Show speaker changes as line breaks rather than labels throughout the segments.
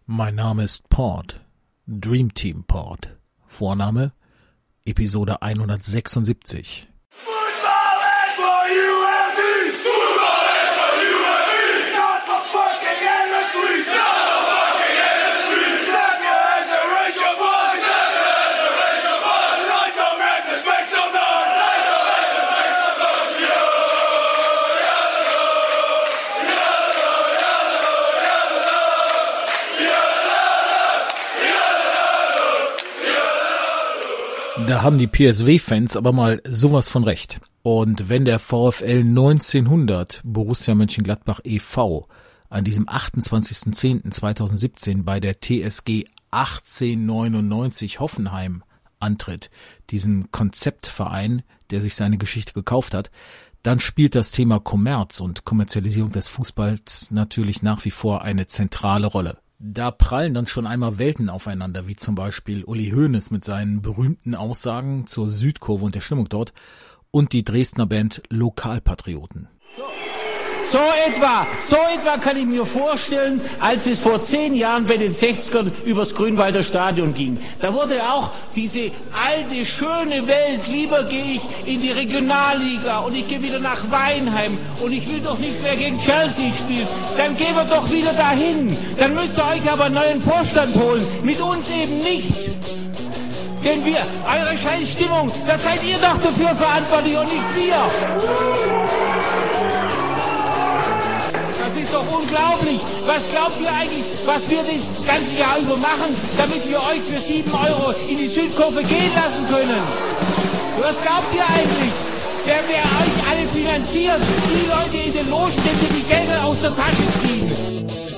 Mein Name ist Port, Dream Team Port. Vorname, Episode 176. Da haben die PSW-Fans aber mal sowas von recht. Und wenn der VfL 1900 Borussia Mönchengladbach e.V. an diesem 28.10.2017 bei der TSG 1899 Hoffenheim antritt, diesen Konzeptverein, der sich seine Geschichte gekauft hat, dann spielt das Thema Kommerz und Kommerzialisierung des Fußballs natürlich nach wie vor eine zentrale Rolle. Da prallen dann schon einmal Welten aufeinander, wie zum Beispiel Uli Hoeneß mit seinen berühmten Aussagen zur Südkurve und der Stimmung dort und die Dresdner Band Lokalpatrioten.
So etwa kann ich mir vorstellen, als es vor 10 Jahren bei den 60ern übers Grünwalder Stadion ging. Da wurde auch diese alte, schöne Welt, lieber gehe ich in die Regionalliga und ich gehe wieder nach Weinheim und ich will doch nicht mehr gegen Chelsea spielen. Dann gehen wir doch wieder dahin. Dann müsst ihr euch aber einen neuen Vorstand holen. Mit uns eben nicht. Denn eure Scheißstimmung, das seid ihr doch dafür verantwortlich und nicht wir. Das ist doch unglaublich. Was glaubt ihr eigentlich, was wir das ganze Jahr über machen, damit wir euch für 7 Euro in die Südkurve gehen lassen können? Was glaubt ihr eigentlich? Wer euch alle finanziert? Die Leute in den Logen, die die Gelder aus der Tasche ziehen.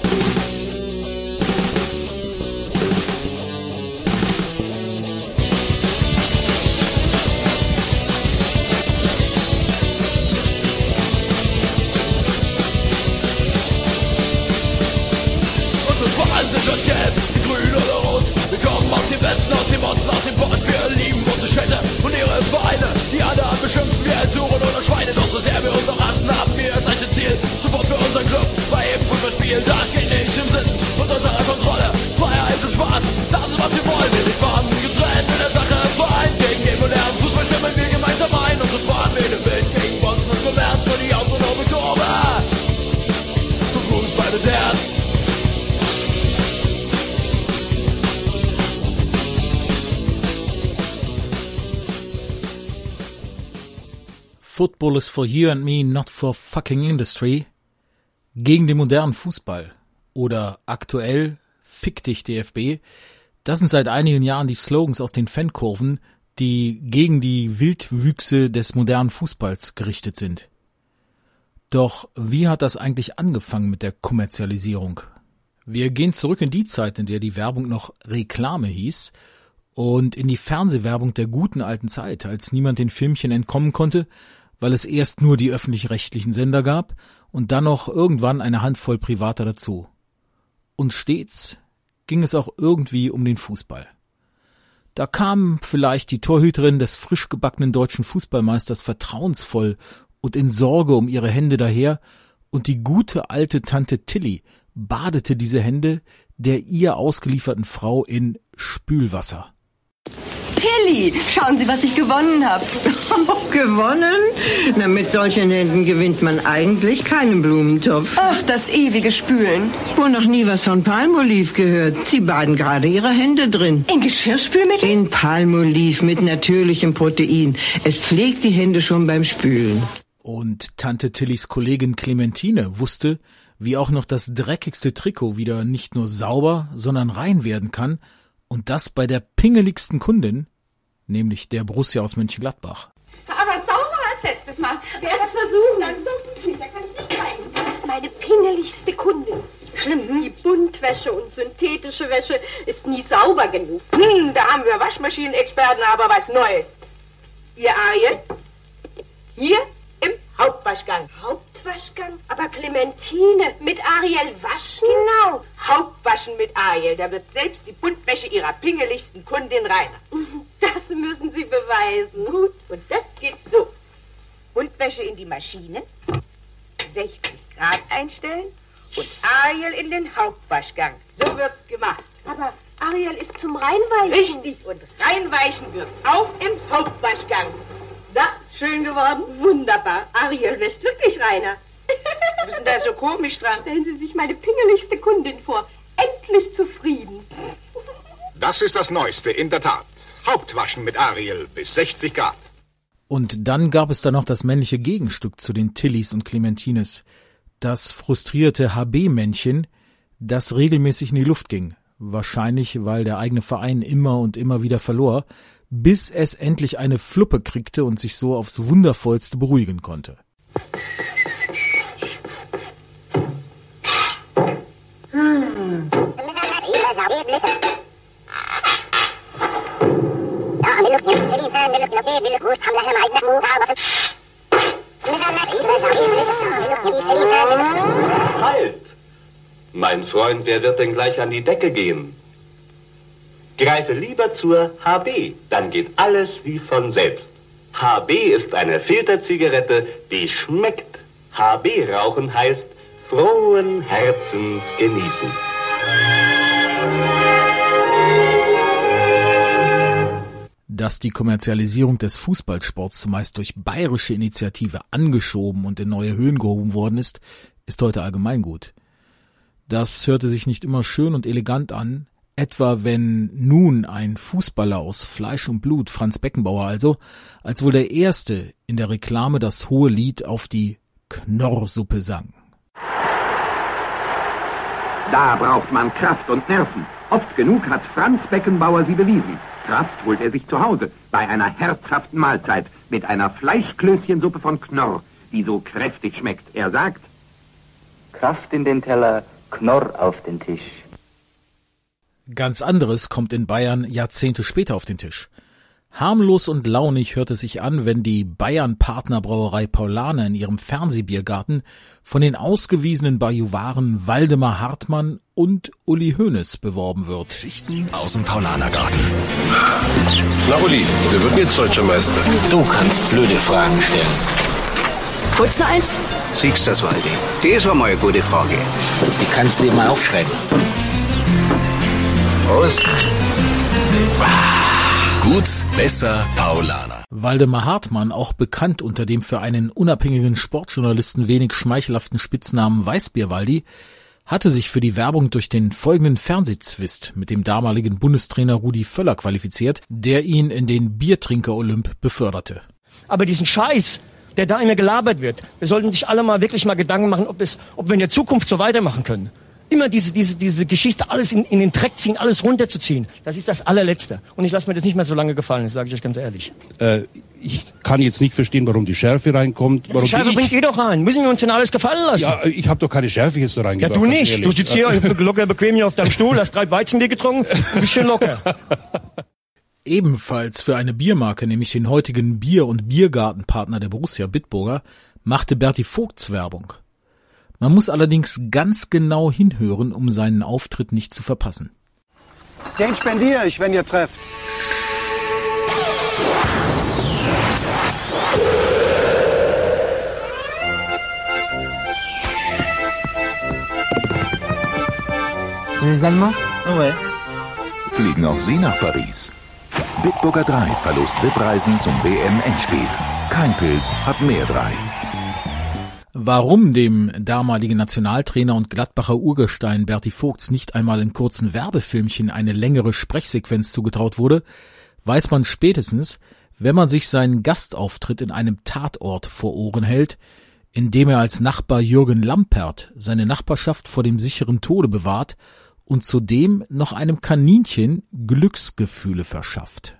Aus dem Osten, aus dem Port, wir lieben unsere Städte und ihre Vereine. Die anderen beschimpfen wir als Huren oder Schweine, doch so sehr wir unsere Rassen haben wir das gleiche Ziel. Support für unseren Club, bei jedem Fußballspiel, das geht nicht im Sitz unter unserer Kontrolle. Freiheit und Spaß, das ist was wir wollen. Wir sind Farben getrennt in der Sache vereint. Gegen den modernen Fußball stimmen wir gemeinsam ein und so fahren wir den Wind gegen Bonzen und Kommerz für die autonome Kurve. Zum Fußball mit Herz.
Football is for you and me, not for fucking industry. Gegen den modernen Fußball. Oder aktuell, fick dich DFB. Das sind seit einigen Jahren die Slogans aus den Fankurven, die gegen die Wildwüchse des modernen Fußballs gerichtet sind. Doch wie hat das eigentlich angefangen mit der Kommerzialisierung? Wir gehen zurück in die Zeit, in der die Werbung noch Reklame hieß und in die Fernsehwerbung der guten alten Zeit, als niemand den Filmchen entkommen konnte, weil es erst nur die öffentlich-rechtlichen Sender gab und dann noch irgendwann eine Handvoll Privater dazu. Und stets ging es auch irgendwie um den Fußball. Da kam vielleicht die Torhüterin des frisch gebackenen deutschen Fußballmeisters vertrauensvoll und in Sorge um ihre Hände daher, und die gute alte Tante Tilly badete diese Hände der ihr ausgelieferten Frau in Spülwasser.
Tilly, schauen Sie, was ich gewonnen habe.
Gewonnen? Na, mit solchen Händen gewinnt man eigentlich keinen Blumentopf.
Ach, das ewige Spülen.
Wohl noch nie was von Palmolive gehört. Sie baden gerade Ihre Hände drin.
In Geschirrspülmittel?
In Palmolive mit natürlichem Protein. Es pflegt die Hände schon beim Spülen.
Und Tante Tillys Kollegin Clementine wusste, wie auch noch das dreckigste Trikot wieder nicht nur sauber, sondern rein werden kann, und das bei der pingeligsten Kundin, nämlich der Borussia aus Mönchengladbach.
Aber sauberer als letztes Mal. Wer das versuchen, dann so viel, da kann ich nicht zeigen. Das ist meine pingeligste Kundin. Schlimm, die Buntwäsche und synthetische Wäsche ist nie sauber genug. Da haben wir Waschmaschinenexperten, aber was Neues. Ihr Ariel? Hier im Hauptwaschgang. Hauptwaschgang? Aber Clementine, mit Ariel waschen? Genau. Hauptwaschen mit Ariel. Da wird selbst die Buntwäsche ihrer pingeligsten Kundin reiner. Das müssen Sie beweisen. Gut, und das geht so. Buntwäsche in die Maschine, 60 Grad einstellen
und Ariel in den Hauptwaschgang. So wird's gemacht.
Aber Ariel ist zum Reinweichen.
Richtig, und reinweichen wird auch im Hauptwaschgang. Na, schön geworden?
Wunderbar. Ariel wäscht wirklich reiner.
Was ist denn da so komisch dran?
Stellen Sie sich meine pingeligste Kundin vor. Endlich zufrieden.
Das ist das Neueste, in der Tat. Hauptwaschen mit Ariel bis 60 Grad.
Und dann gab es da noch das männliche Gegenstück zu den Tillys und Clementines. Das frustrierte HB-Männchen, das regelmäßig in die Luft ging. Wahrscheinlich, weil der eigene Verein immer und immer wieder verlor, bis es endlich eine Fluppe kriegte und sich so aufs Wundervollste beruhigen konnte.
Halt! Mein Freund, wer wird denn gleich an die Decke gehen? Greife lieber zur HB, dann geht alles wie von selbst. HB ist eine Filterzigarette, die schmeckt. HB rauchen heißt frohen Herzens genießen.
Dass die Kommerzialisierung des Fußballsports zumeist durch bayerische Initiative angeschoben und in neue Höhen gehoben worden ist, ist heute allgemeingut. Das hörte sich nicht immer schön und elegant an, etwa wenn nun ein Fußballer aus Fleisch und Blut, Franz Beckenbauer also, als wohl der Erste in der Reklame das hohe Lied auf die Knorrsuppe sang.
Da braucht man Kraft und Nerven. Oft genug hat Franz Beckenbauer sie bewiesen. Kraft holt er sich zu Hause, bei einer herzhaften Mahlzeit, mit einer Fleischklößchensuppe von Knorr, die so kräftig schmeckt. Er sagt:
Kraft in den Teller, Knorr auf den Tisch.
Ganz anderes kommt in Bayern Jahrzehnte später auf den Tisch. Harmlos und launig hört es sich an, wenn die Bayern-Partnerbrauerei Paulaner in ihrem Fernsehbiergarten von den ausgewiesenen Bajuwaren Waldemar Hartmann und Uli Hoeneß beworben wird.
Geschichten aus dem Paulanergarten.
Na Uli, wer wird jetzt deutscher Meister?
Du kannst blöde Fragen stellen.
Wollt's noch eins?
Siehst das, Waldi? Das war mal eine gute Frage.
Die kannst du dir mal aufschreiben. Prost.
Gut, besser, Paulaner.
Waldemar Hartmann, auch bekannt unter dem für einen unabhängigen Sportjournalisten wenig schmeichelhaften Spitznamen Weißbierwaldi, hatte sich für die Werbung durch den folgenden Fernsehzwist mit dem damaligen Bundestrainer Rudi Völler qualifiziert, der ihn in den Biertrinker-Olymp beförderte.
Aber diesen Scheiß, der da immer gelabert wird, wir sollten sich alle mal wirklich mal Gedanken machen, ob wir in der Zukunft so weitermachen können. Immer diese Geschichte, alles in den Dreck ziehen, alles runterzuziehen, das ist das Allerletzte. Und ich lasse mir das nicht mehr so lange gefallen, das sage ich euch ganz ehrlich.
Ich kann jetzt nicht verstehen, warum die Schärfe reinkommt. Warum
die Schärfe bringt ihr doch rein. Müssen wir uns denn alles gefallen lassen?
Ja, ich habe doch keine Schärfe jetzt da reingebracht.
Ja, du nicht. Du sitzt hier locker bequem hier auf deinem Stuhl, hast 3 Weizenbier getrunken, ein bisschen locker.
Ebenfalls für eine Biermarke, nämlich den heutigen Bier- und Biergartenpartner der Borussia Bitburger, machte Berti Vogts Werbung. Man muss allerdings ganz genau hinhören, um seinen Auftritt nicht zu verpassen.
Den spendiere ich, wenn ihr trefft.
C'est les Allemands?
Ouais. Fliegen auch Sie nach Paris? Bitburger 3 verlost VIP-Reisen zum WM-Endspiel. Kein Pilz hat mehr 3.
Warum dem damaligen Nationaltrainer und Gladbacher Urgestein Berti Vogts nicht einmal in kurzen Werbefilmchen eine längere Sprechsequenz zugetraut wurde, weiß man spätestens, wenn man sich seinen Gastauftritt in einem Tatort vor Ohren hält, in dem er als Nachbar Jürgen Lampert seine Nachbarschaft vor dem sicheren Tode bewahrt und zudem noch einem Kaninchen Glücksgefühle verschafft.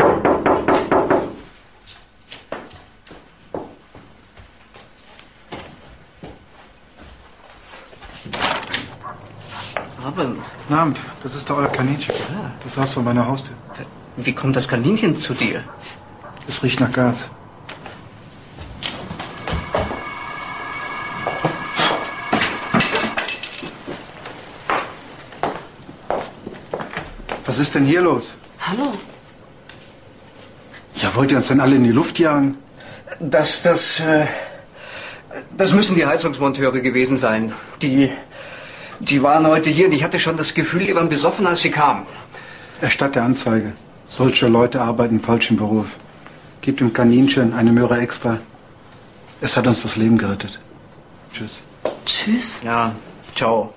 Guten Abend, das ist doch euer Kaninchen. Das Haus von meiner Haustür.
Wie kommt das Kaninchen zu dir?
Es riecht nach Gas. Was ist denn hier los?
Hallo?
Ja, wollt ihr uns denn alle in die Luft jagen?
Das müssen die Heizungsmonteure gewesen sein. Die Die waren heute hier und ich hatte schon das Gefühl, die waren besoffen, als sie kamen.
Erstatte Anzeige. Solche Leute arbeiten im falschen Beruf. Gib dem Kaninchen eine Möhre extra. Es hat uns das Leben gerettet. Tschüss.
Tschüss? Ja, ciao.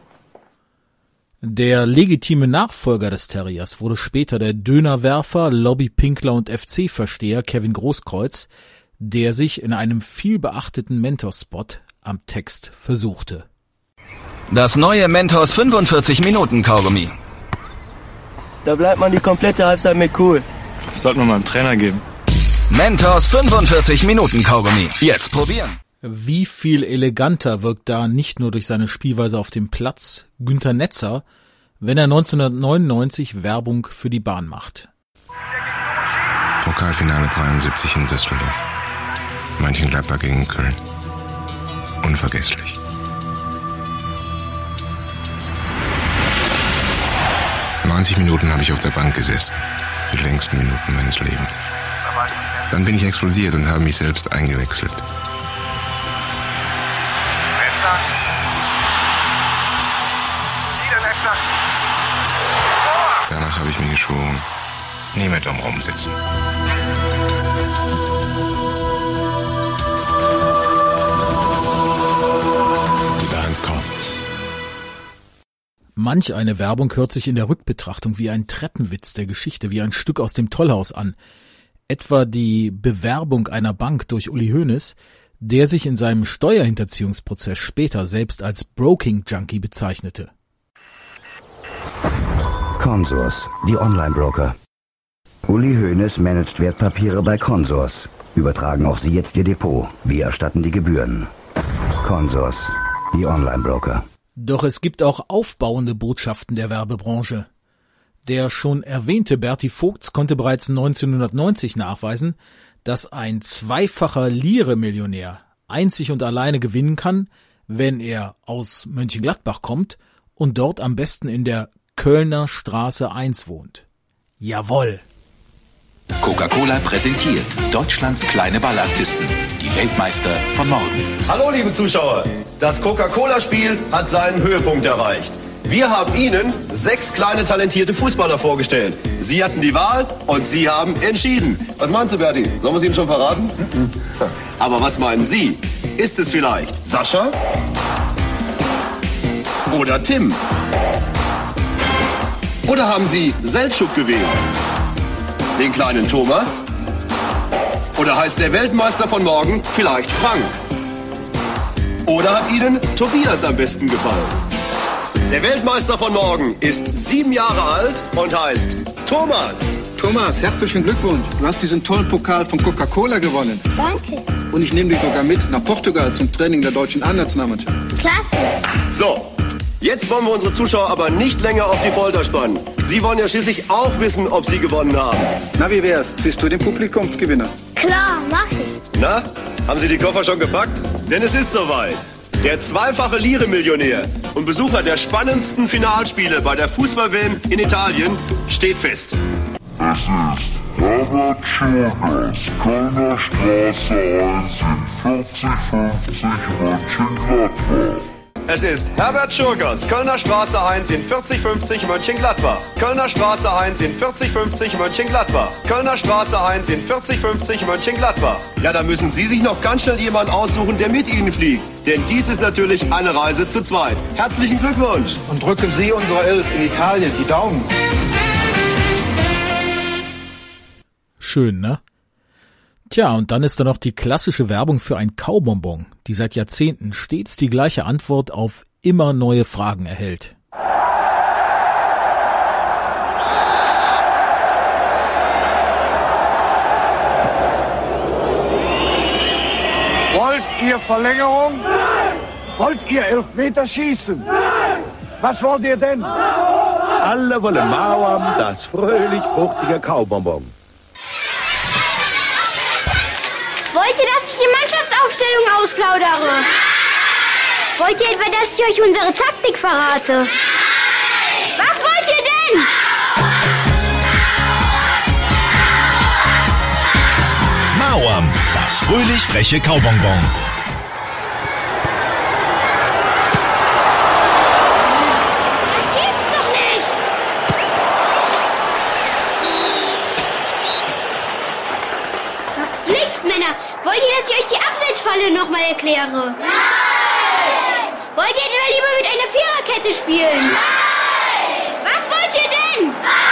Der legitime Nachfolger des Terriers wurde später der Dönerwerfer, Lobbypinkler und FC-Versteher Kevin Großkreuz, der sich in einem vielbeachteten Mentos-Spot am Text versuchte.
Das neue Mentos 45-Minuten-Kaugummi.
Da bleibt man die komplette Halbzeit mit cool.
Das sollten wir mal einem Trainer geben.
Mentos 45-Minuten-Kaugummi. Jetzt probieren.
Wie viel eleganter wirkt da nicht nur durch seine Spielweise auf dem Platz Günter Netzer, wenn er 1999 Werbung für die Bahn macht.
Pokalfinale 73 in Düsseldorf. Mönchengladbach gegen Köln. Unvergesslich. 90 Minuten habe ich auf der Bank gesessen. Die längsten Minuten meines Lebens. Dann bin ich explodiert und habe mich selbst eingewechselt. Danach habe ich mir geschworen, nie mehr dumm rumsitzen.
Die Band kommt.
Manch eine Werbung hört sich in der Rückbetrachtung wie ein Treppenwitz der Geschichte, wie ein Stück aus dem Tollhaus an. Etwa die Bewerbung einer Bank durch Uli Hoeneß, der sich in seinem Steuerhinterziehungsprozess später selbst als Broking-Junkie bezeichnete.
Consors, die Online-Broker. Uli Hoeneß managt Wertpapiere bei Consors. Übertragen auch Sie jetzt Ihr Depot. Wir erstatten die Gebühren. Consors, die Online-Broker.
Doch es gibt auch aufbauende Botschaften der Werbebranche. Der schon erwähnte Berti Vogts konnte bereits 1990 nachweisen, dass ein zweifacher Lire-Millionär einzig und alleine gewinnen kann, wenn er aus Mönchengladbach kommt und dort am besten in der Kölner Straße 1 wohnt. Jawohl!
Coca-Cola präsentiert Deutschlands kleine Ballartisten, die Weltmeister von morgen.
Hallo liebe Zuschauer, das Coca-Cola-Spiel hat seinen Höhepunkt erreicht. Wir haben Ihnen 6 kleine talentierte Fußballer vorgestellt. Sie hatten die Wahl und Sie haben entschieden. Was meinst du, Berti? Sollen wir es Ihnen schon verraten? Aber was meinen Sie? Ist es vielleicht Sascha? Oder Tim? Oder haben Sie Selçuk gewählt? Den kleinen Thomas? Oder heißt der Weltmeister von morgen vielleicht Frank? Oder hat Ihnen Tobias am besten gefallen? Der Weltmeister von morgen ist 7 Jahre alt und heißt Thomas.
Thomas, herzlichen Glückwunsch. Du hast diesen tollen Pokal von Coca-Cola gewonnen.
Danke.
Und ich nehme dich sogar mit nach Portugal zum Training der deutschen A-Nationalmannschaft.
Klasse.
So, jetzt wollen wir unsere Zuschauer aber nicht länger auf die Folter spannen. Sie wollen ja schließlich auch wissen, ob Sie gewonnen haben.
Na, wie wär's? Siehst du den Publikumsgewinner?
Klar, mach ich.
Na, haben Sie die Koffer schon gepackt? Denn es ist soweit. Der zweifache Lire-Millionär und Besucher der spannendsten Finalspiele bei der Fußball-WM in Italien steht fest.
Es ist Herbert Schurgers, Kölner Straße 1 in 4050 Mönchengladbach.
Es ist Herbert Schurgers, Kölner Straße 1 in 4050 Mönchengladbach. Kölner Straße 1 in 4050 Mönchengladbach. Kölner Straße 1 in 4050 Mönchengladbach. Ja, da müssen Sie sich noch ganz schnell jemanden aussuchen, der mit Ihnen fliegt. Denn dies ist natürlich eine Reise zu zweit. Herzlichen Glückwunsch.
Und drücken Sie unserer Elf in Italien die Daumen.
Schön, ne? Tja, und dann ist da noch die klassische Werbung für ein Kaubonbon, die seit Jahrzehnten stets die gleiche Antwort auf immer neue Fragen erhält.
Wollt ihr Verlängerung? Nein! Wollt ihr Elfmeterschießen? Nein! Was wollt ihr denn?
Alle wollen Mauern, das fröhlich fruchtige Kaubonbon.
Wollt ihr, dass ich die Mannschaftsaufstellung ausplaudere? Wollt ihr etwa, dass ich euch unsere Taktik verrate? Was wollt ihr denn?
Mauern, das fröhlich freche Kaubonbon.
Wollt ihr, dass ich euch die Abseitsfalle nochmal erkläre? Nein! Wollt ihr etwa lieber mit einer Viererkette spielen? Nein! Was wollt ihr denn?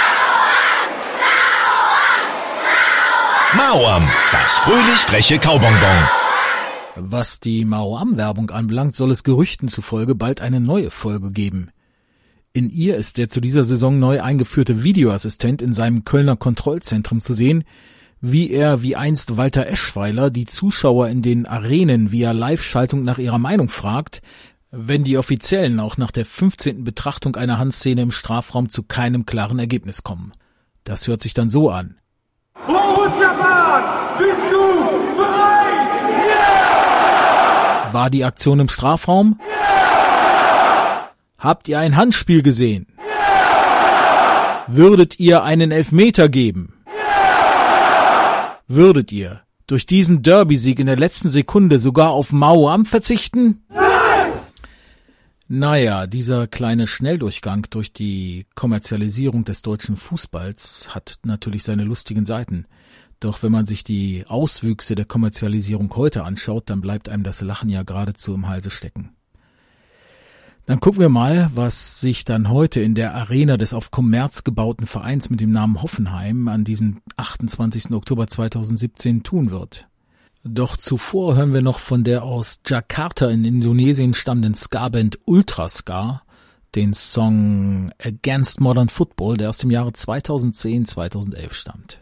Mao-Am, das fröhlich freche Kaubonbon.
Was die Mao-Am-Werbung anbelangt, soll es Gerüchten zufolge bald eine neue Folge geben. In ihr ist der zu dieser Saison neu eingeführte Videoassistent in seinem Kölner Kontrollzentrum zu sehen, wie er wie einst Walter Eschweiler die Zuschauer in den Arenen via Live-Schaltung nach ihrer Meinung fragt, wenn die Offiziellen auch nach der 15. Betrachtung einer Handszene im Strafraum zu keinem klaren Ergebnis kommen. Das hört sich dann so an.
Borussia Bahn, bist du bereit? Ja!
War die Aktion im Strafraum?
Ja!
Habt ihr ein Handspiel gesehen? Ja! Würdet ihr einen Elfmeter geben?
Ja!
Würdet ihr durch diesen Derby-Sieg in der letzten Sekunde sogar auf Mao-Am verzichten?
Nein!
Naja, dieser kleine Schnelldurchgang durch die Kommerzialisierung des deutschen Fußballs hat natürlich seine lustigen Seiten. Doch wenn man sich die Auswüchse der Kommerzialisierung heute anschaut, dann bleibt einem das Lachen ja geradezu im Halse stecken. Dann gucken wir mal, was sich dann heute in der Arena des auf Kommerz gebauten Vereins mit dem Namen Hoffenheim an diesem 28. Oktober 2017 tun wird. Doch zuvor hören wir noch von der aus Jakarta in Indonesien stammenden Ska-Band Ultraska den Song Against Modern Football, der aus dem Jahre 2010-2011 stammt.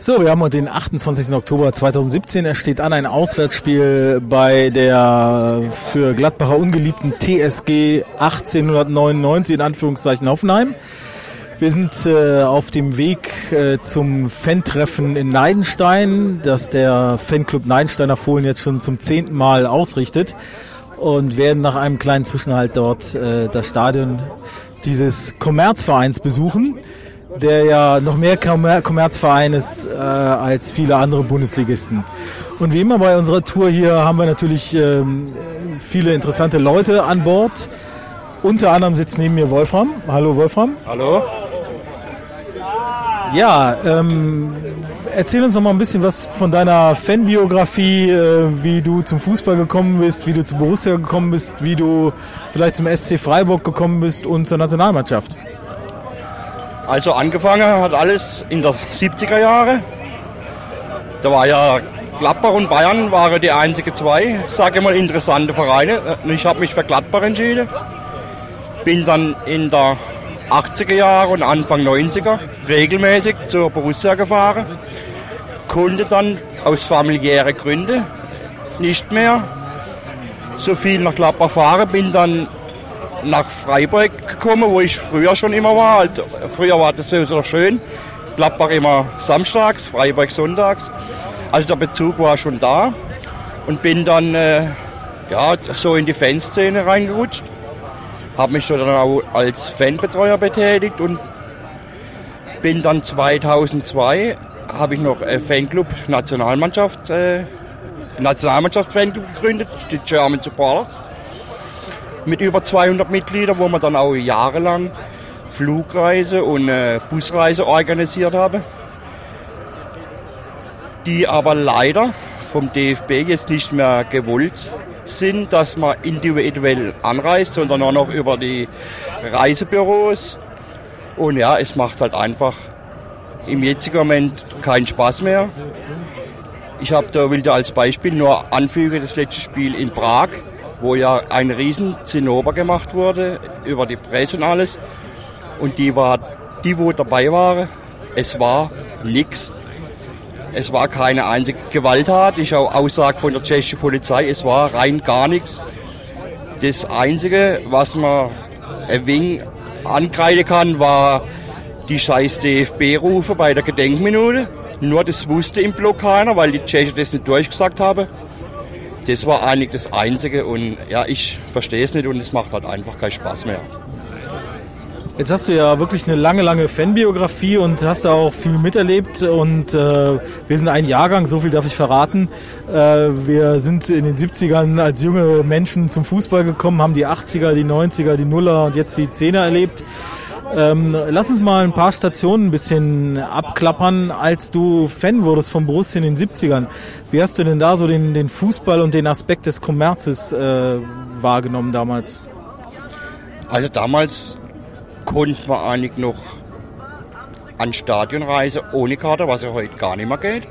So, wir haben heute den 28. Oktober 2017. Es steht an ein Auswärtsspiel bei der für Gladbacher ungeliebten TSG 1899 in Anführungszeichen Hoffenheim. Wir sind auf dem Weg zum Fan-Treffen in Neidenstein, das der Fanclub Neidensteiner Fohlen jetzt schon zum 10. Mal ausrichtet, und werden nach einem kleinen Zwischenhalt dort das Stadion dieses Kommerzvereins besuchen, der ja noch mehr Kommerzverein ist als viele andere Bundesligisten. Und wie immer bei unserer Tour hier haben wir natürlich viele interessante Leute an Bord. Unter anderem sitzt neben mir Wolfram. Hallo Wolfram.
Hallo.
Ja, erzähl uns noch mal ein bisschen was von deiner Fanbiografie, wie du zum Fußball gekommen bist, wie du zu Borussia gekommen bist, wie du vielleicht zum SC Freiburg gekommen bist und zur Nationalmannschaft.
Also angefangen hat alles in der 70er Jahre. Da war ja Gladbach und Bayern waren die einzigen zwei, sage ich mal, interessante Vereine. Ich habe mich für Gladbach entschieden. Bin dann in der 80er Jahre und Anfang 90er regelmäßig zur Borussia gefahren. Konnte dann aus familiären Gründen nicht mehr so viel nach Gladbach fahren. Bin dann nach Freiburg gekommen, wo ich früher schon immer war. Also, früher war das so schön. Gladbach immer samstags, Freiburg sonntags. Also der Bezug war schon da. Und bin dann so in die Fanszene reingerutscht. Habe mich dann auch als Fanbetreuer betätigt und bin dann 2002, habe ich noch Fanclub Nationalmannschaft-Fanclub gegründet, die German Supporters, mit über 200 Mitgliedern, wo wir dann auch jahrelang Flugreise und Busreise organisiert haben, die aber leider vom DFB jetzt nicht mehr gewollt sind, dass man individuell anreist, sondern nur noch über die Reisebüros. Und ja, es macht halt einfach im jetzigen Moment keinen Spaß mehr. Will da als Beispiel nur anfügen, das letzte Spiel in Prag, wo ja ein riesen Zinnober gemacht wurde über die Presse und alles. Und die, wo dabei waren, es war nix. Es war keine einzige Gewalttat. Ich habe Aussage von der tschechischen Polizei, es war rein gar nichts. Das Einzige, was man ein wenig ankreiden kann, war die scheiß DFB-Rufe bei der Gedenkminute. Nur das wusste im Block keiner, weil die Tschechen das nicht durchgesagt haben. Das war eigentlich das Einzige und ja, ich verstehe es nicht und es macht halt einfach keinen Spaß mehr.
Jetzt hast du ja wirklich eine lange Fanbiografie und hast da auch viel miterlebt und wir sind ein Jahrgang, so viel darf ich verraten. Wir sind in den 70ern als junge Menschen zum Fußball gekommen, haben die 80er, die 90er, die Nuller und jetzt die 10er erlebt. Lass uns mal ein paar Stationen ein bisschen abklappern, als du Fan wurdest von Borussia in den 70ern. Wie hast du denn da so den Fußball und den Aspekt des Kommerzes wahrgenommen damals?
Also damals konnte man eigentlich noch an Stadionreise ohne Karte, was ja heute gar nicht mehr geht.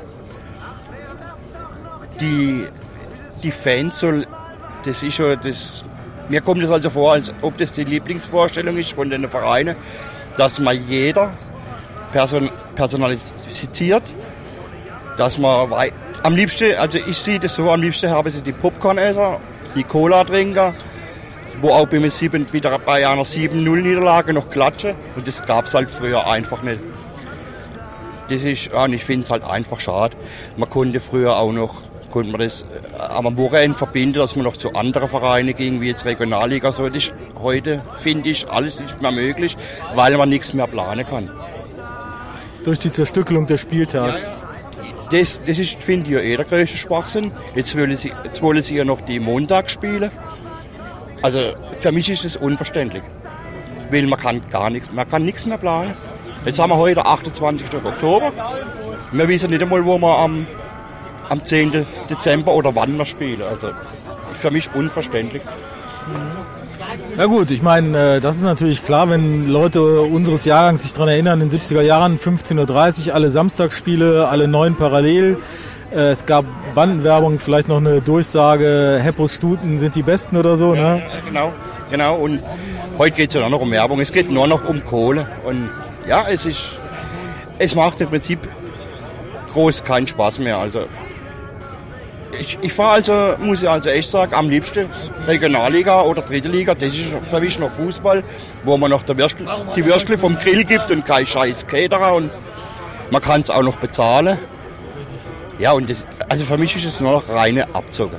Die Fans, das ist schon das. Mir kommt es also vor, als ob das die Lieblingsvorstellung ist von den Vereinen, dass man jeder personalisiert, dass man am liebsten, also ich sehe das so, am liebsten haben sie die Popcorn-Esser, die Cola-Trinker, wo auch bei einer 7-0-Niederlage noch klatschen. Und das gab es halt früher einfach nicht. Das ist, und ich finde es halt einfach schade. Man konnte früher auch noch, das am Wochenende verbinden, dass man noch zu anderen Vereinen ging, wie jetzt Regionalliga. So, das ist heute, finde ich, alles nicht mehr möglich, weil man nichts mehr planen kann.
Durch die Zerstückelung des Spieltags.
Ja, das ist, finde ich, ja der größte Schwachsinn. Jetzt wollen sie ja noch die Montagsspiele. Also für mich ist es unverständlich, weil man kann nichts mehr planen. Jetzt haben wir heute 28. Oktober. Wir wissen nicht einmal, wo wir am 10. Dezember oder wann wir spielen. Also für mich unverständlich.
Na gut, ich meine, das ist natürlich klar, wenn Leute unseres Jahrgangs sich daran erinnern, in den 70er Jahren 15.30 Uhr, alle Samstagsspiele, alle 9 parallel. Es gab Bandenwerbung, vielleicht noch eine Durchsage, Heppos Stuten sind die Besten oder so.
Ja,
ne?
Genau. Und heute geht es ja noch um Werbung, es geht nur noch um Kohle. Und ja, es macht im Prinzip groß keinen Spaß mehr. Also ich fahre also, muss ich also echt sagen, am liebsten Regionalliga oder dritte Liga. Das ist für mich noch Fußball, wo man noch die Würstle vom Grill gibt und kein scheiß Caterer und man kann es auch noch bezahlen. Ja, und also für mich ist es nur noch reine Abzocke.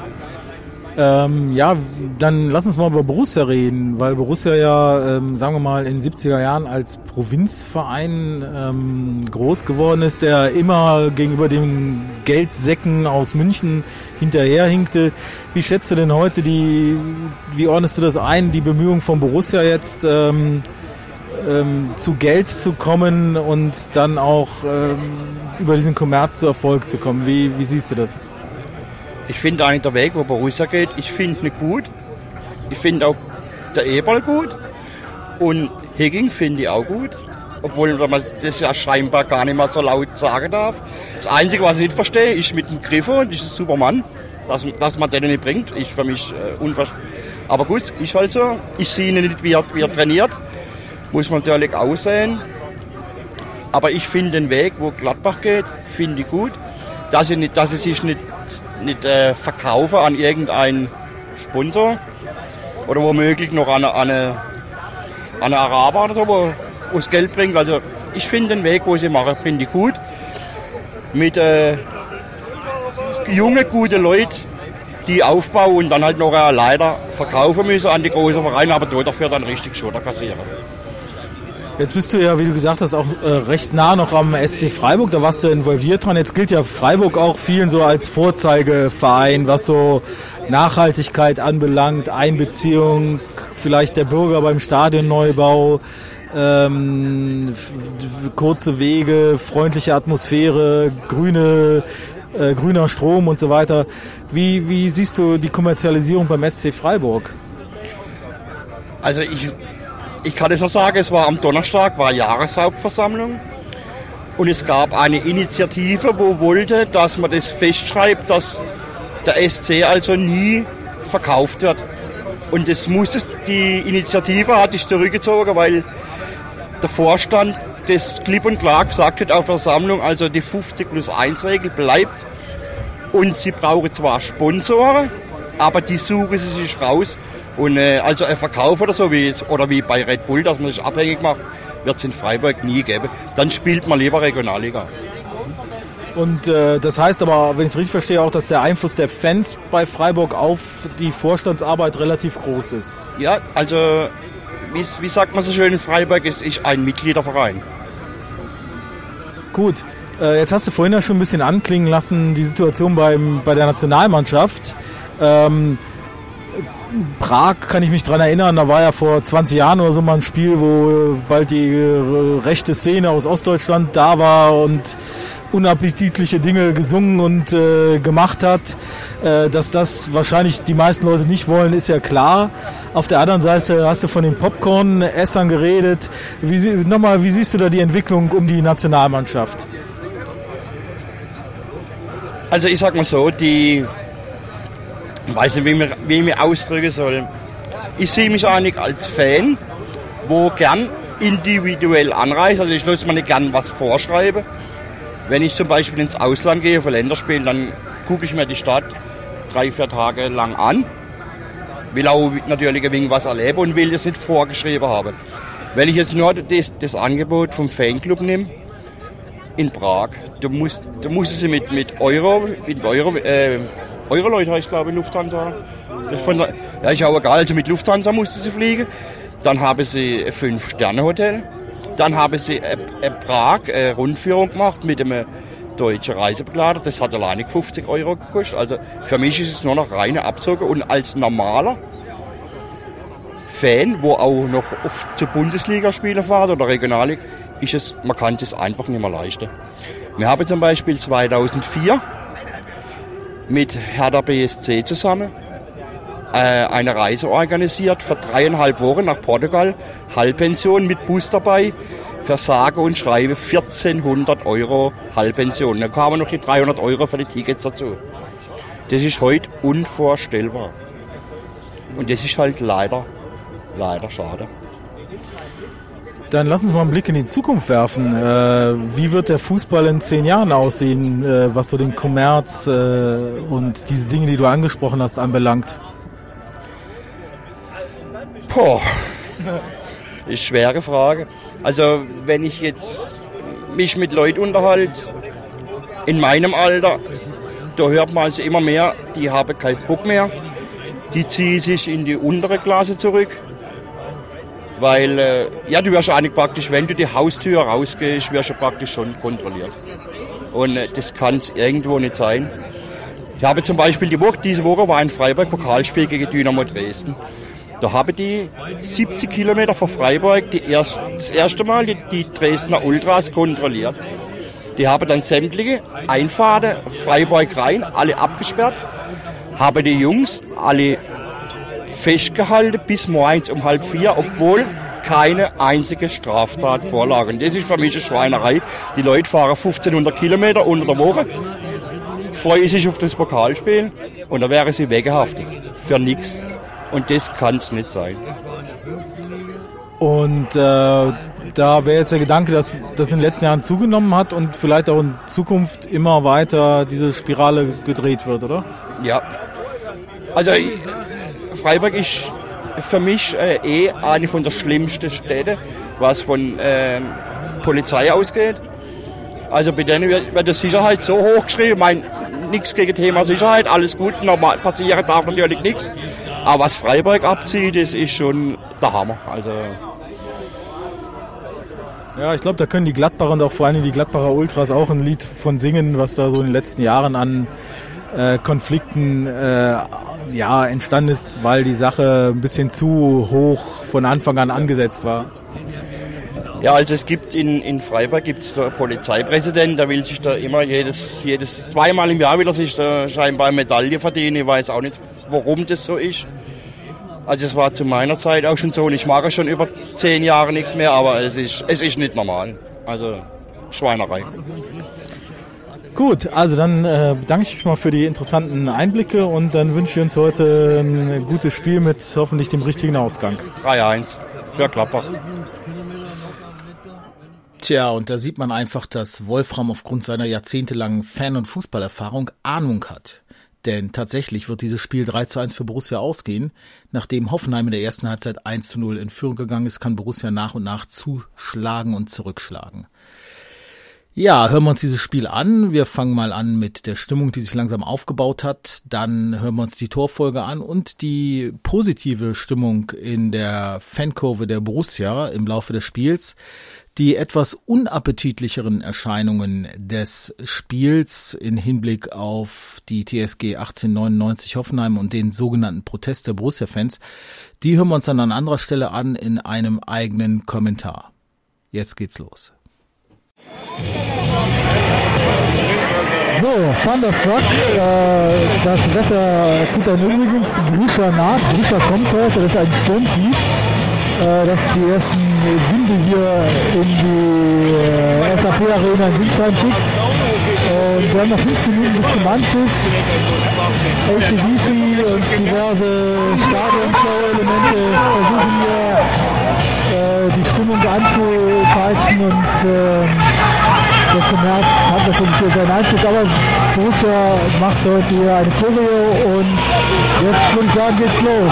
Ja, dann lass uns mal über Borussia reden, weil Borussia ja, sagen wir mal, in den 70er Jahren als Provinzverein groß geworden ist, der immer gegenüber den Geldsäcken aus München hinterherhinkte. Wie schätzt du denn heute wie ordnest du das ein, die Bemühungen von Borussia jetzt zu Geld zu kommen und dann auch über diesen Kommerz zu Erfolg zu kommen? Wie siehst du das?
Ich finde eigentlich der Weg, wo Borussia geht, ich finde ihn gut. Ich finde auch der Eberl gut. Und Hecking finde ich auch gut. Obwohl man das ja scheinbar gar nicht mehr so laut sagen darf. Das Einzige, was ich nicht verstehe, ist mit dem Griffo, das ist ein super Mann, dass man den nicht bringt, ist für mich unverständlich. Aber gut, ist halt so. Ich sehe ihn nicht, wie er trainiert. Muss man natürlich auch sehen. Aber ich finde den Weg, wo Gladbach geht, finde ich gut. Dass es sich nicht verkaufen an irgendeinen Sponsor oder womöglich noch an eine Araber oder so, wo das Geld bringt. Also ich finde den Weg, wo sie machen, finde ich gut. Mit junge, gute Leuten, die aufbauen und dann halt noch leider verkaufen müssen an die großen Vereine, aber dafür dann richtig Schotter kassieren.
Jetzt bist du ja, wie du gesagt hast, auch recht nah noch am SC Freiburg, da warst du involviert dran. Jetzt gilt ja Freiburg auch vielen so als Vorzeigeverein, was so Nachhaltigkeit anbelangt, Einbeziehung vielleicht der Bürger beim Stadionneubau, kurze Wege, freundliche Atmosphäre, grüner Strom und so weiter. Wie siehst du die Kommerzialisierung beim SC Freiburg?
Also ich kann es nur sagen, es war am Donnerstag, war Jahreshauptversammlung und es gab eine Initiative, wo wollte, dass man das festschreibt, dass der SC also nie verkauft wird. Und die Initiative hat sich zurückgezogen, weil der Vorstand das klipp und klar gesagt hat auf der Versammlung, also die 50+1-Regel bleibt und sie brauchen zwar Sponsoren, aber die suchen sie sich raus. Und also ein Verkauf oder so, wie bei Red Bull, dass man sich abhängig macht, wird es in Freiburg nie geben. Dann spielt man lieber Regionalliga.
Und das heißt aber, wenn ich es richtig verstehe, auch, dass der Einfluss der Fans bei Freiburg auf die Vorstandsarbeit relativ groß ist.
Ja, also wie sagt man so schön in Freiburg, es ist ein Mitgliederverein.
Gut, jetzt hast du vorhin ja schon ein bisschen anklingen lassen, die Situation bei der Nationalmannschaft. Prag kann ich mich dran erinnern, da war ja vor 20 Jahren oder so mal ein Spiel, wo bald die rechte Szene aus Ostdeutschland da war und unappetitliche Dinge gesungen und gemacht hat. Dass das wahrscheinlich die meisten Leute nicht wollen, ist ja klar. Auf der anderen Seite hast du von den Popcorn-Essern geredet. Wie siehst du da die Entwicklung um die Nationalmannschaft?
Also ich sag mal so, ich weiß nicht, wie ich mich ausdrücken soll. Ich sehe mich eigentlich als Fan, wo gern individuell anreist. Also ich lasse mir nicht gern was vorschreiben. Wenn ich zum Beispiel ins Ausland gehe für Länderspiele, dann gucke ich mir die Stadt 3-4 Tage lang an. Will auch natürlich ein wenig was erleben und will das nicht vorgeschrieben haben. Wenn ich jetzt nur das Angebot vom Fanclub nehme, in Prag, da muss sie mit Euroleute heißt, glaube ich, Lufthansa. Ja, ist auch egal, also mit Lufthansa musste sie fliegen. Dann haben sie ein 5-Sterne-Hotel. Dann haben sie Prag eine Rundführung gemacht mit einem deutschen Reisebegleiter. Das hat alleine 50 € gekostet. Also für mich ist es nur noch reine Abzocke. Und als normaler Fan, wo auch noch oft zu Bundesligaspielen fährt oder Regionalliga, man kann es einfach nicht mehr leisten. Wir haben zum Beispiel 2004 mit Hertha BSC zusammen eine Reise organisiert für 3,5 Wochen nach Portugal, Halbpension mit Bus dabei, für sage und schreibe 1.400 € Halbpension. Dann kamen noch die 300 € für die Tickets dazu. Das ist heute unvorstellbar. Und das ist halt leider schade.
Dann lass uns mal einen Blick in die Zukunft werfen. Wie wird der Fußball in 10 Jahren aussehen, was so den Kommerz und diese Dinge, die du angesprochen hast, anbelangt?
Boah, ist eine schwere Frage. Also wenn ich jetzt mich mit Leuten unterhalte, in meinem Alter, da hört man also immer mehr, die haben keinen Bock mehr. Die ziehen sich in die untere Klasse zurück. Weil, du wirst eigentlich praktisch, wenn du die Haustür rausgehst, wirst du praktisch schon kontrolliert. Und das kann es irgendwo nicht sein. Ich habe zum Beispiel diese Woche war ein Freiburg-Pokalspiel gegen Dynamo Dresden. Da haben die 70 Kilometer vor Freiburg das erste Mal die Dresdner Ultras kontrolliert. Die haben dann sämtliche Einfahrten Freiburg rein, alle abgesperrt, haben die Jungs alle festgehalten bis morgens um 3:30, obwohl keine einzige Straftat vorlag. Und das ist für mich eine Schweinerei. Die Leute fahren 1500 Kilometer unter der Woche, freuen sich auf das Pokalspiel und da wären sie weggehaftet. Für nichts. Und das kann es nicht sein.
Und da wäre jetzt der Gedanke, dass das in den letzten Jahren zugenommen hat und vielleicht auch in Zukunft immer weiter diese Spirale gedreht wird, oder?
Ja. Also Freiburg ist für mich eine von der schlimmsten Städte, was von Polizei ausgeht. Also bei denen wird die Sicherheit so hochgeschrieben. Ich meine, nichts gegen Thema Sicherheit, alles gut, normal passieren darf natürlich nichts. Aber was Freiburg abzieht, das ist schon der Hammer. Also
ja, ich glaube, da können die Gladbacher und auch vor allem die Gladbacher Ultras auch ein Lied von singen, was da so in den letzten Jahren an Konflikten entstanden ist, weil die Sache ein bisschen zu hoch von Anfang an angesetzt war.
Ja, also es gibt in Freiburg gibt's da einen Polizeipräsidenten, der will sich da immer jedes zweimal im Jahr will er sich da scheinbar eine Medaille verdienen. Ich weiß auch nicht, warum das so ist. Also es war zu meiner Zeit auch schon so und ich mache schon über 10 Jahre nichts mehr, aber es ist nicht normal. Also Schweinerei.
Gut, also dann bedanke ich mich mal für die interessanten Einblicke und dann wünsche ich uns heute ein gutes Spiel mit hoffentlich dem richtigen Ausgang.
3-1 für Gladbach.
Tja, und da sieht man einfach, dass Wolfram aufgrund seiner jahrzehntelangen Fan- und Fußballerfahrung Ahnung hat. Denn tatsächlich wird dieses Spiel 3:1 für Borussia ausgehen. Nachdem Hoffenheim in der ersten Halbzeit 1:0 in Führung gegangen ist, kann Borussia nach und nach zuschlagen und zurückschlagen. Ja, hören wir uns dieses Spiel an. Wir fangen mal an mit der Stimmung, die sich langsam aufgebaut hat. Dann hören wir uns die Torfolge an und die positive Stimmung in der Fankurve der Borussia im Laufe des Spiels. Die etwas unappetitlicheren Erscheinungen des Spiels in Hinblick auf die TSG 1899 Hoffenheim und den sogenannten Protest der Borussia-Fans, die hören wir uns dann an anderer Stelle an in einem eigenen Kommentar. Jetzt geht's los. So, Thunderstruck, das Wetter tut dann übrigens, Grisha naht, Grisha kommt heute, das ist ein Sturmtief, das die ersten Winde hier in die SAP-Arena in Winsheim schickt. Und wir haben noch 15 Minuten bis zum Anpfiff. ACDC und diverse Stadionshow-Elemente versuchen hier die Stimmung anzupeitschen und der Kommerz hat natürlich hier seinen Einzug, aber Borussia macht heute hier eine Choreo und jetzt würde ich sagen, geht's los.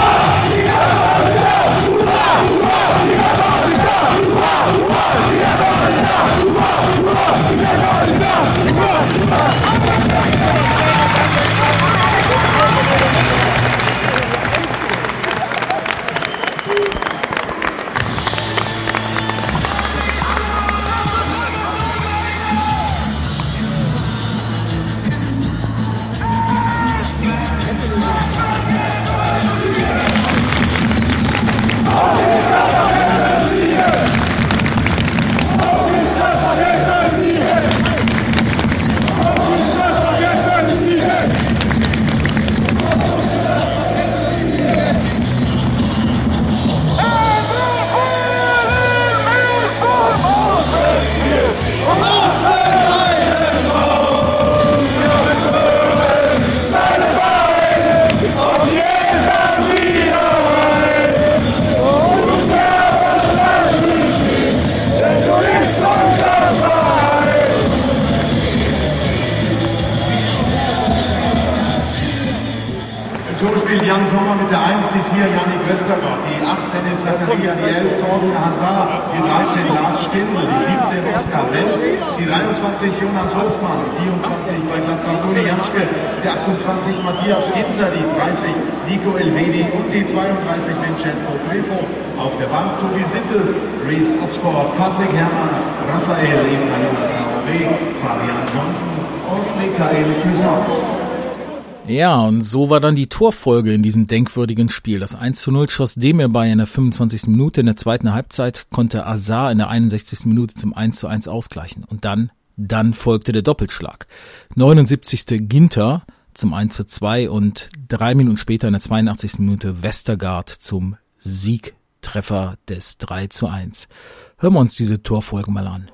Jan Sommer mit der 1, die 4 Yannick Westergaard, die 8 Dennis Zakaria, die 11 Torben Hazard, die 13 Lars Stindl, die 17 Oskar Wendt, die 23 Jonas Hofmann, die 24 bei Gladbach Uli Janschke, die 28 Matthias Ginter, die 30 Nico Elvedi und die 32 Vincenzo Grifo. Auf der Bank Tobi Sittel, Reese Oxford, Patrick Herrmann, Raphael Emanuel Traoré, Fabian Johnson und Michael Cuisance.
Ja, und so war dann die Torfolge in diesem denkwürdigen Spiel. Das 1:0 schoss Demirbay in der 25. Minute. In der zweiten Halbzeit konnte Azar in der 61. Minute zum 1:1 ausgleichen. Und dann folgte der Doppelschlag. 79. Ginter zum 1:2 und 3 Minuten später in der 82. Minute Westergaard zum Siegtreffer des 3:1. Hören wir uns diese Torfolge mal an.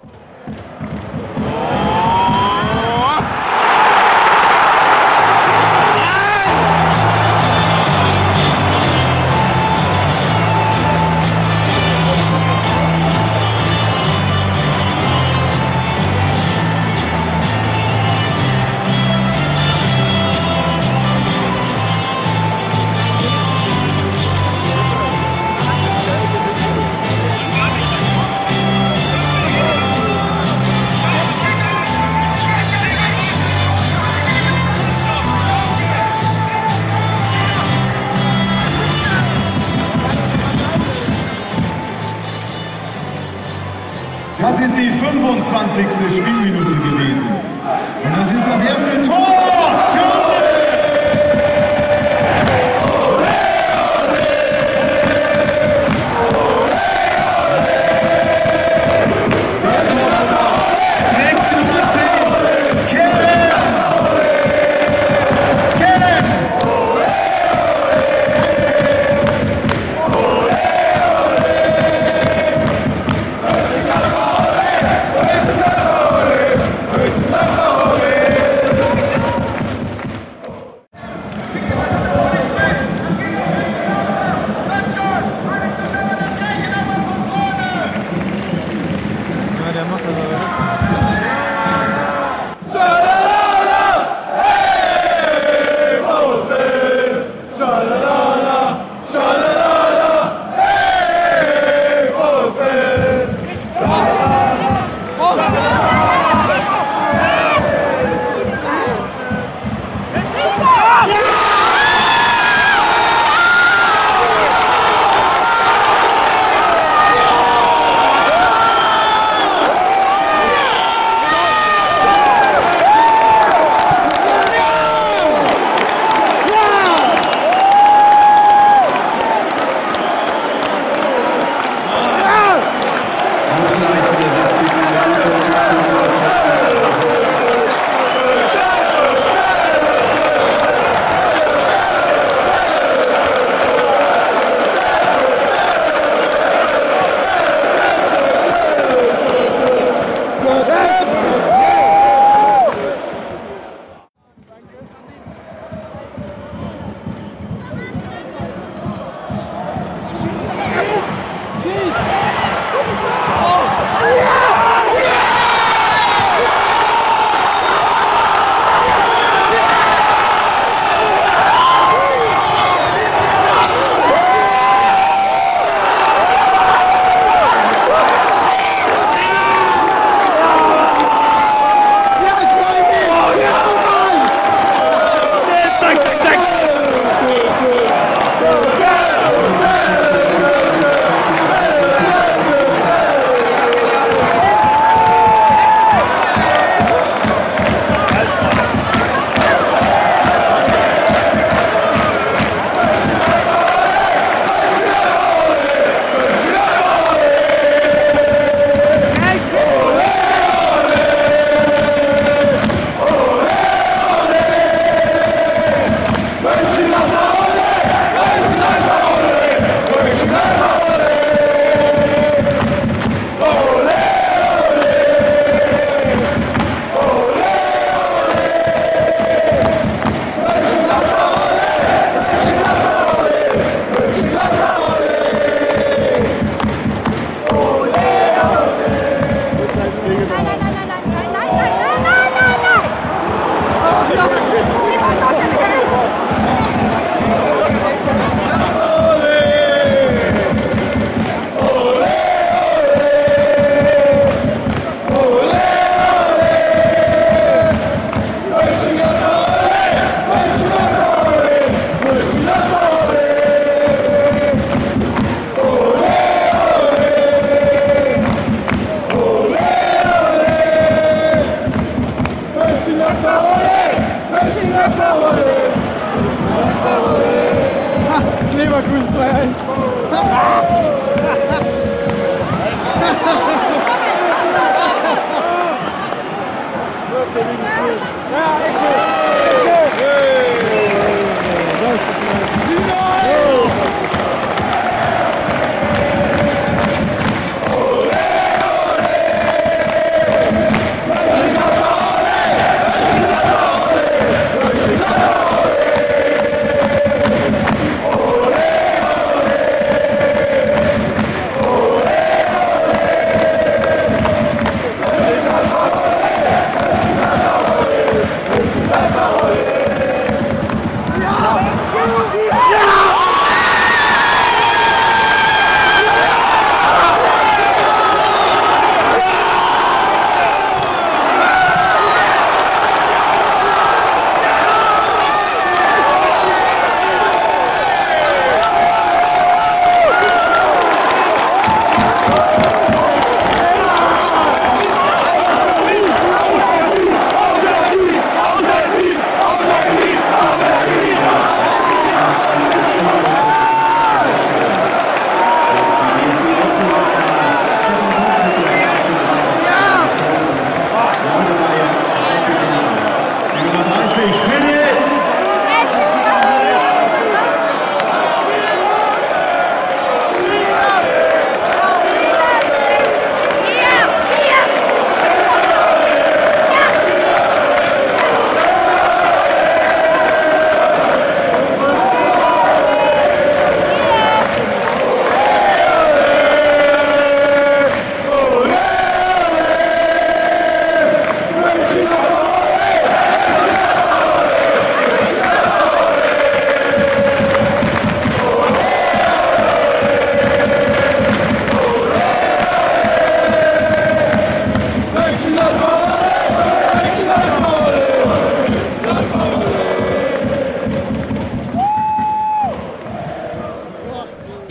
Das ist die 25. Spielminute gewesen. Und das ist das erste Tor für uns. Der Torschütze trägt die Nummer 10, Kerem.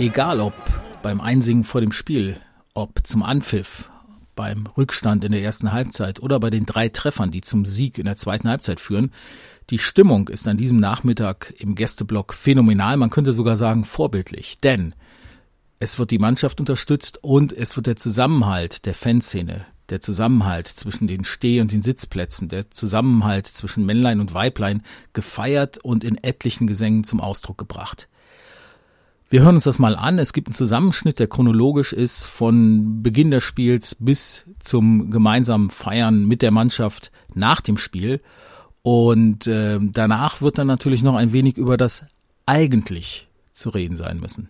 egal ob beim Einsingen vor dem Spiel, ob zum Anpfiff, beim Rückstand in der ersten Halbzeit oder bei den 3 Treffern, die zum Sieg in der zweiten Halbzeit führen, die Stimmung ist an diesem Nachmittag im Gästeblock phänomenal, man könnte sogar sagen vorbildlich, denn es wird die Mannschaft unterstützt und es wird der Zusammenhalt der Fanszene, der Zusammenhalt zwischen den Steh- und den Sitzplätzen, der Zusammenhalt zwischen Männlein und Weiblein gefeiert und in etlichen Gesängen zum Ausdruck gebracht. Wir hören uns das mal an. Es gibt einen Zusammenschnitt, der chronologisch ist von Beginn des Spiels bis zum gemeinsamen Feiern mit der Mannschaft nach dem Spiel. Und danach wird dann natürlich noch ein wenig über das eigentlich zu reden sein müssen.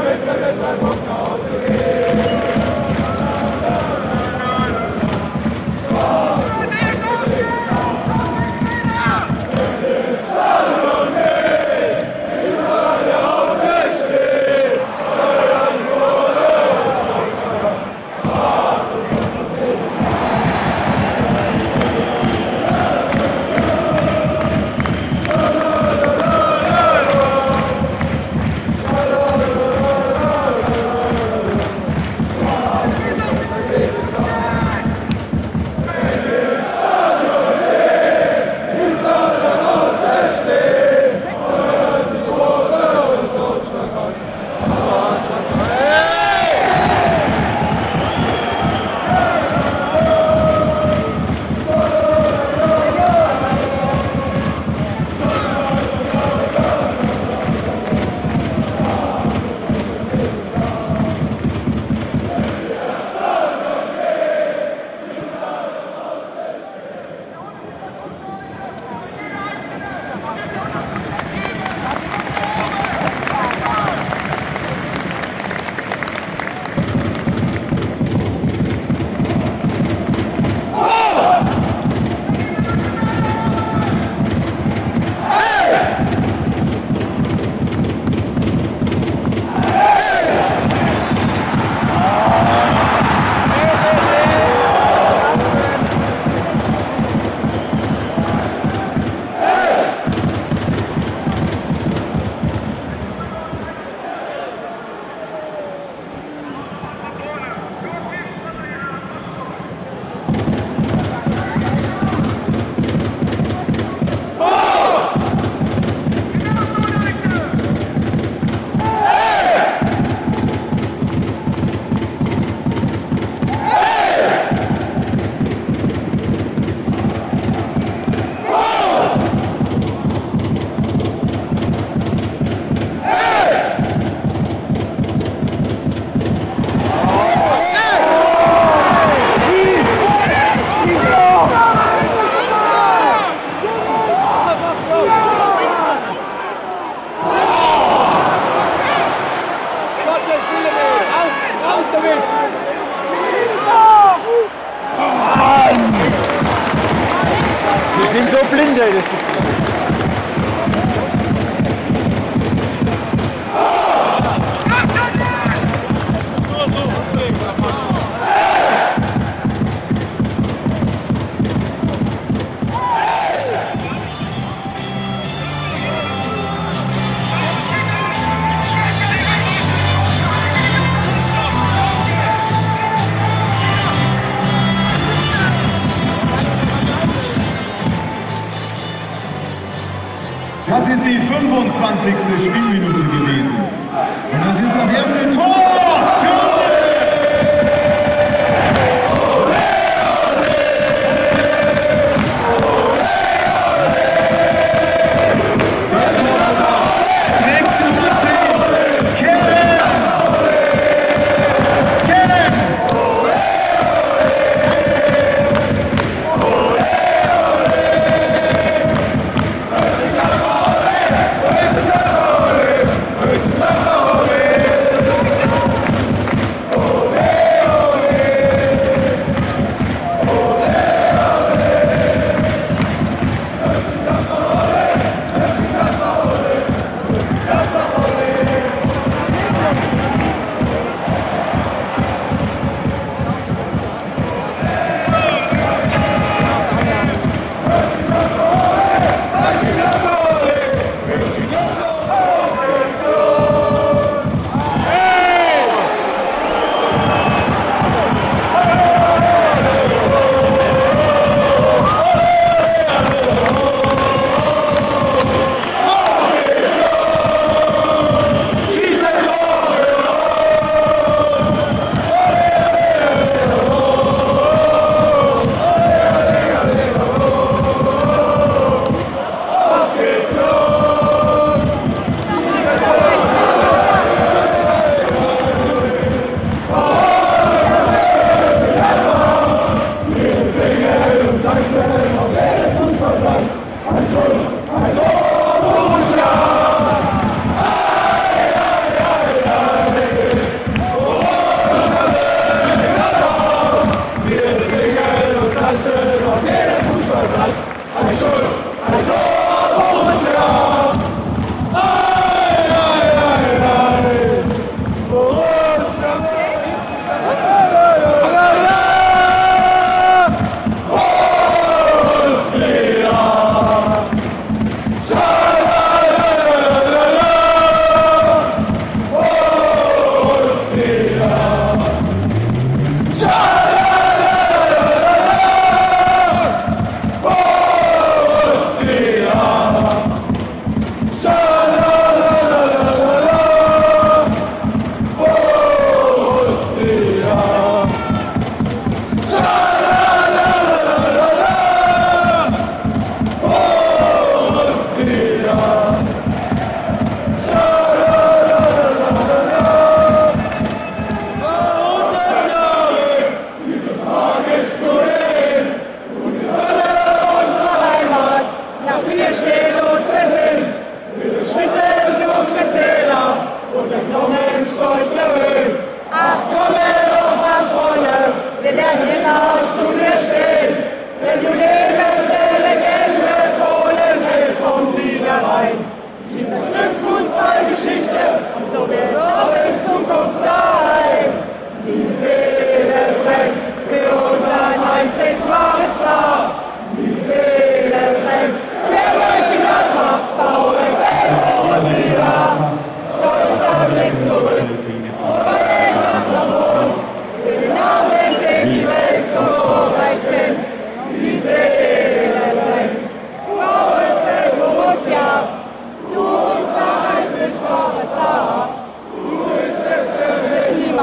sind so blinde, das gibt's nicht.
Das ist die 25. Spielminute gewesen. Und das ist das erste Tor für uns. Der Torschütze trägt die Nummer 10, Kellen.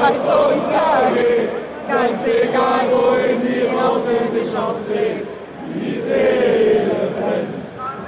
Herz untergeht, ganz egal, wohin die Raute dich aufdreht, die Seele brennt.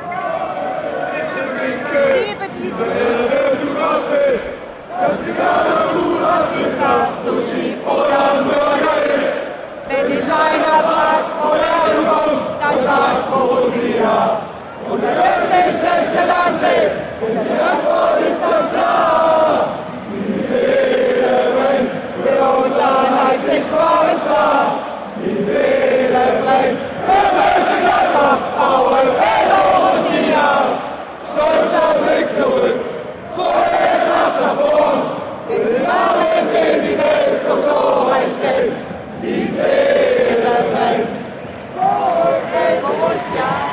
Ich liebe dieses Lied. Wenn du Gott bist, ganz egal, ob du Pizza, Sushi oder Burger isst. Wenn dich einer fragt, woher du kommst, dann sag Borussia. Und er wird dich schlechte Lanze, und die Antwort ist dann klar. Die Seele brennt für unseren einzigwahren Star. Die Seele brennt für Mönchengladbach, VfL Borussia. Stolzer Blick zurück, voller Kraft nach vorn. Wir bewahren, den die Welt so glorreich kennt. Die Seele brennt. VfL Borussia.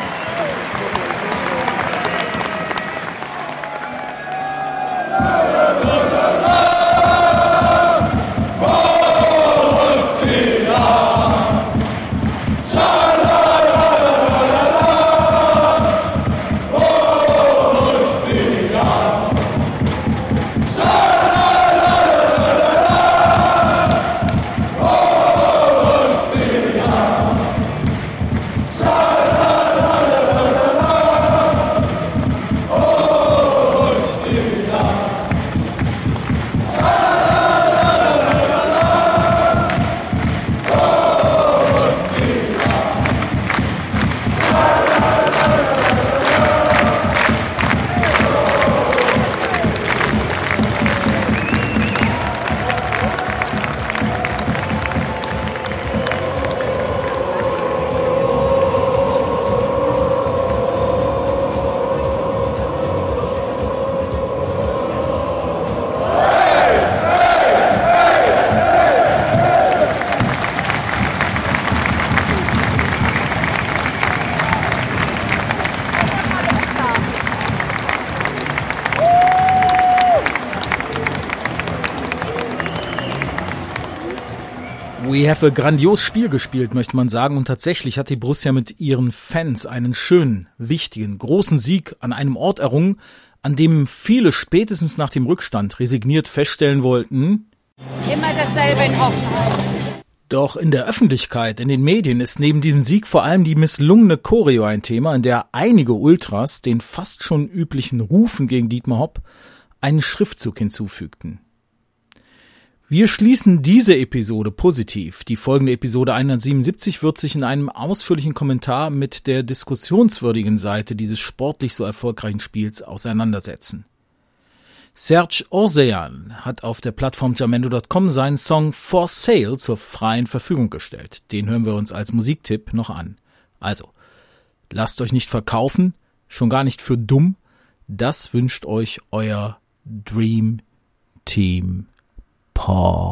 We have a grandios Spiel gespielt, möchte man sagen. Und tatsächlich hat die Borussia mit ihren Fans einen schönen, wichtigen, großen Sieg an einem Ort errungen, an dem viele spätestens nach dem Rückstand resigniert feststellen wollten:
Immer dasselbe in Hoffenheim.
Doch in der Öffentlichkeit, in den Medien ist neben diesem Sieg vor allem die misslungene Choreo ein Thema, in der einige Ultras den fast schon üblichen Rufen gegen Dietmar Hopp einen Schriftzug hinzufügten. Wir schließen diese Episode positiv. Die folgende Episode 177 wird sich in einem ausführlichen Kommentar mit der diskussionswürdigen Seite dieses sportlich so erfolgreichen Spiels auseinandersetzen. Serge Orsean hat auf der Plattform Jamendo.com seinen Song For Sale zur freien Verfügung gestellt. Den hören wir uns als Musiktipp noch an. Also, lasst euch nicht verkaufen, schon gar nicht für dumm. Das wünscht euch euer Dream Team Podcast.